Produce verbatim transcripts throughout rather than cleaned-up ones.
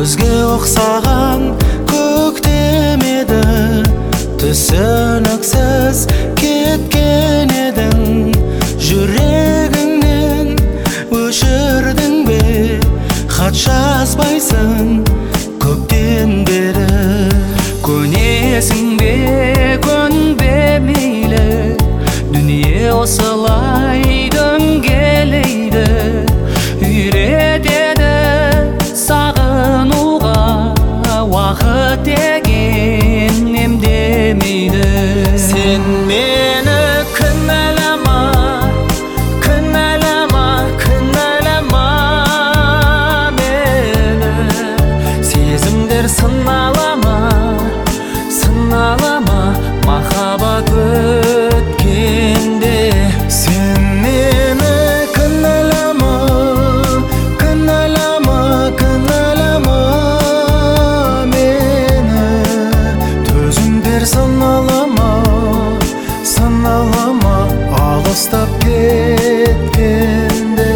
Күзге ұқсаған көктем еді, түсініксіз кеткен едің. Жүрегіңнен өшірдің бе, хат жазбайсың көптен бері. Көнесің бе, көнбе мейлі, дүние осылай дөңгелейді. Үйретеді сағынуға, уақыт деген емдемейді. Сен мені кінәлама, кінәлама, кінәлама мені. Сезімдер сыналама, сыналама, махаббат өткенде. Сен мені кінәлама, кінәлама, кінәлама мені. Төзімдер сыналама, сыналама, алыстап кеткенде.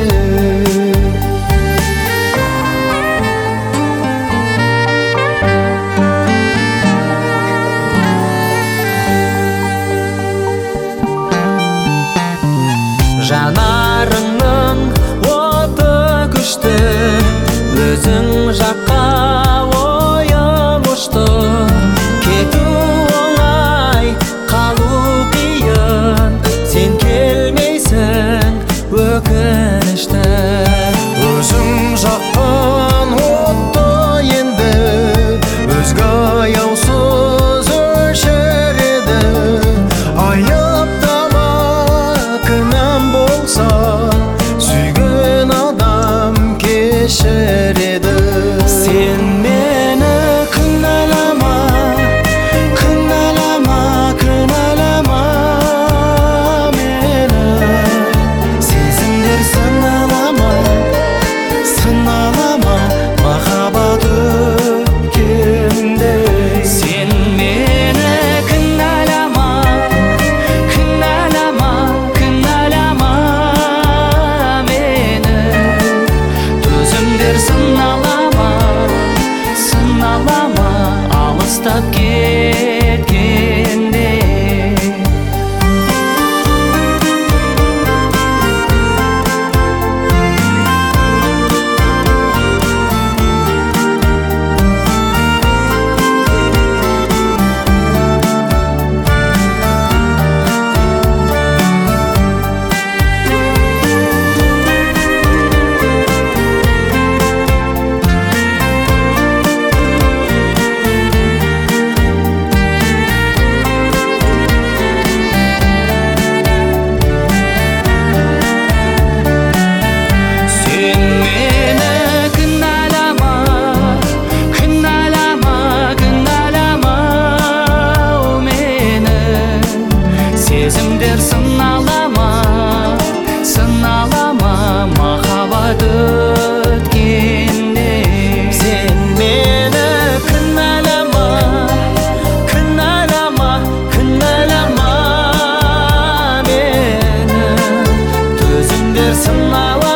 Жанарыңның оты күшті, өзің жаққа ойым ұшты. Кету оңай, қалу қиын, сен келмейсің өкінішті. Өзің жаққан отты енді, өзге аяусыз өшіреді. Айыптама, кінәм болса, сүйген адам кешіреді. Сен мені кінәлама, кінәлама, кінәлама мені. Сезімдер сыналама, сыналама, махаббат өткенде. Сен мені кінәлама, кінәлама, кінәлама мені. Төзімдер сыналама, сыналама, алыстап кеткенде. Сен мені кінәлама, кінәлама, кінәлама мені. Сезімдер сыналама, сыналама, махаббат өткенде. Сен мені кінәлама, кінәлама, кінәлама мені. Төзімдер сыналама,